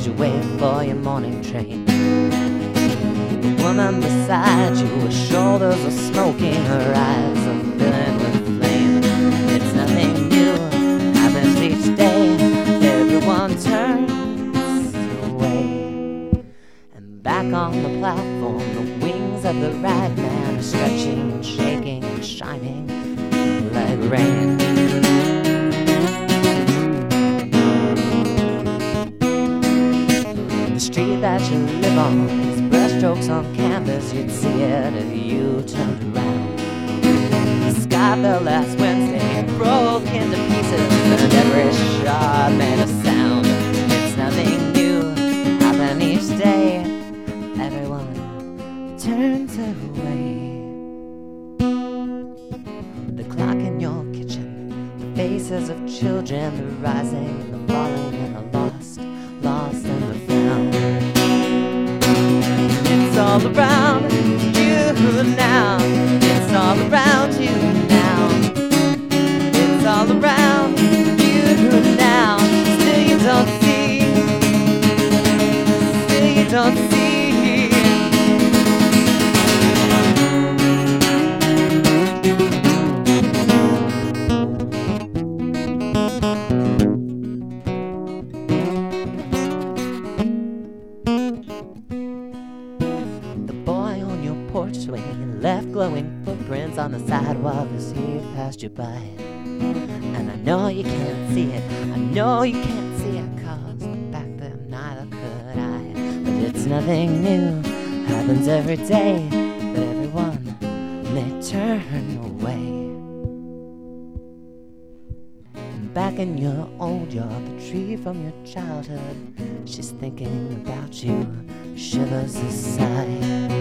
you wait for your morning train. The woman beside you, her shoulders are smoking, her eyes are filling with flame. It's nothing new, happens each day. Everyone turns away. And back on the platform, the wings of the right man are stretching and shaking and shining like rain. The street that you live on is brushstrokes on canvas. You'd see it if you turned around. The sky fell last Wednesday and broke into pieces, and every shot made a sound. It's nothing new, happen each day. Everyone turns away. The clock in your kitchen, the faces of children, the rising, the falling, and the lost and the found. It's all around you now. It's all around you now. It's all around you now. Still you don't see. Still you don't see. When you left glowing footprints on the sidewalk as he passed you by. And I know you can't see it, I know you can't see it, 'cause back then neither could I. But it's nothing new, happens every day, but everyone may turn away. And back in your old yard, the tree from your childhood, she's thinking about you, shivers a sigh.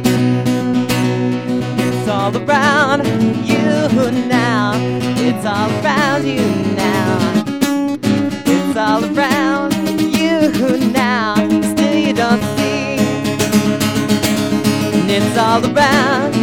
It's all around you now. It's all around you now. It's all around you now. Still you don't see. And it's all around